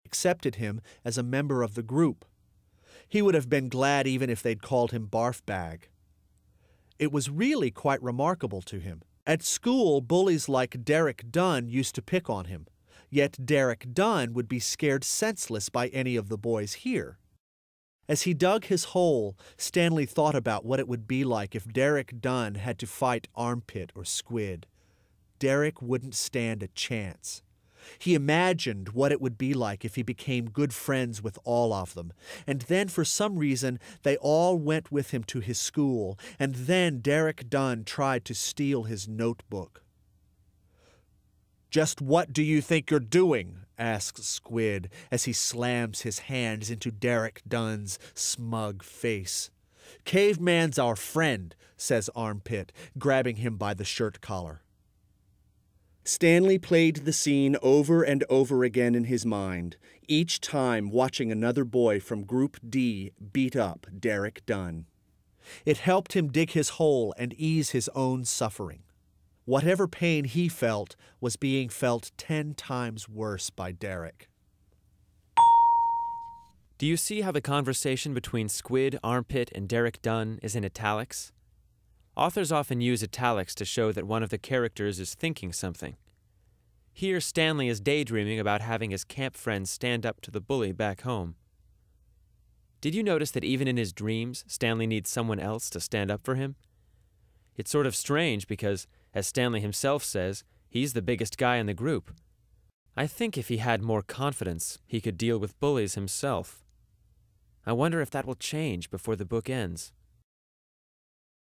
accepted him as a member of the group. He would have been glad even if they'd called him Barf Bag. It was really quite remarkable to him. At school, bullies like Derek Dunn used to pick on him, yet Derek Dunn would be scared senseless by any of the boys here. As he dug his hole, Stanley thought about what it would be like if Derek Dunn had to fight Armpit or Squid. Derek wouldn't stand a chance. He imagined what it would be like if he became good friends with all of them, and then for some reason they all went with him to his school, and then Derek Dunn tried to steal his notebook. "Just what do you think you're doing?" asks Squid as he slams his hands into Derek Dunn's smug face. "Caveman's our friend," says Armpit, grabbing him by the shirt collar. Stanley played the scene over and over again in his mind, each time watching another boy from Group D beat up Derek Dunn. It helped him dig his hole and ease his own suffering. Whatever pain he felt was being felt 10 times worse by Derek. Do you see how the conversation between Squid, Armpit, and Derek Dunn is in italics? Authors often use italics to show that one of the characters is thinking something. Here, Stanley is daydreaming about having his camp friends stand up to the bully back home. Did you notice that even in his dreams, Stanley needs someone else to stand up for him? It's sort of strange because, as Stanley himself says, he's the biggest guy in the group. I think if he had more confidence, he could deal with bullies himself. I wonder if that will change before the book ends.